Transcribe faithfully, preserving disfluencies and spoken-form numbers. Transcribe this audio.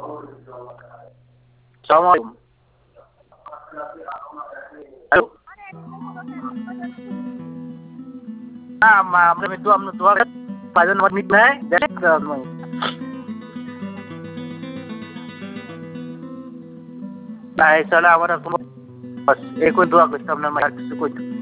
Assalamualaikum. Halo. Ah, ma, kami dua menit dua pada nomor midnight dan semua. Nah, assalamualaikum. Bas, ikut dua ke sama nama aku.